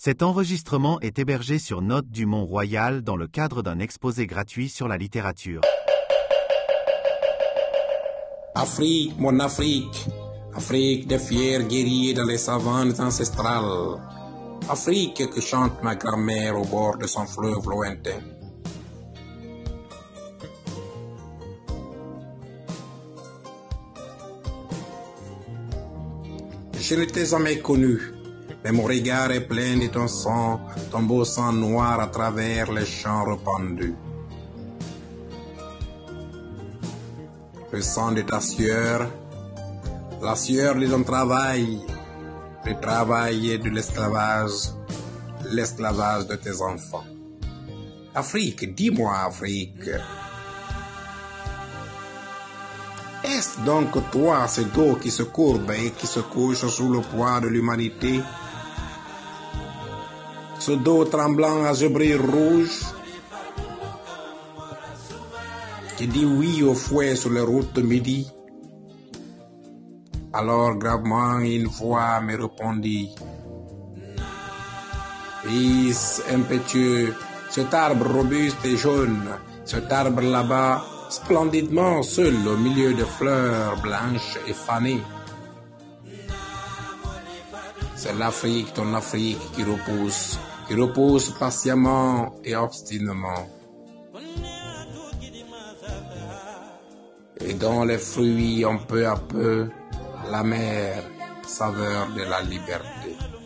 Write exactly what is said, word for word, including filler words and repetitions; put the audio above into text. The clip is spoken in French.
Cet enregistrement est hébergé sur Notes du Mont-Royal dans le cadre d'un exposé gratuit sur la littérature. Afrique, mon Afrique, Afrique des fiers guerriers dans les savanes ancestrales, Afrique que chante ma grand-mère au bord de son fleuve lointain. Je ne t'ai jamais connu, mais mon regard est plein de ton sang, ton beau sang noir à travers les champs répandus. Le sang de ta sueur, la sueur de ton travail, le travail de l'esclavage, l'esclavage de tes enfants. Afrique, dis-moi Afrique, est-ce donc toi ce dos qui se courbe et qui se couche sous le poids de l'humanité? Ce dos tremblant à gebrure rouge qui dit oui au fouet sur les routes de midi? Alors gravement une voix me répondit: fils impétueux, cet arbre robuste et jaune, cet arbre là-bas, splendidement seul au milieu de fleurs blanches et fanées. C'est l'Afrique, ton Afrique qui repousse, qui repousse patiemment et obstinément. Et dont les fruits ont peu à peu la mère saveur de la liberté.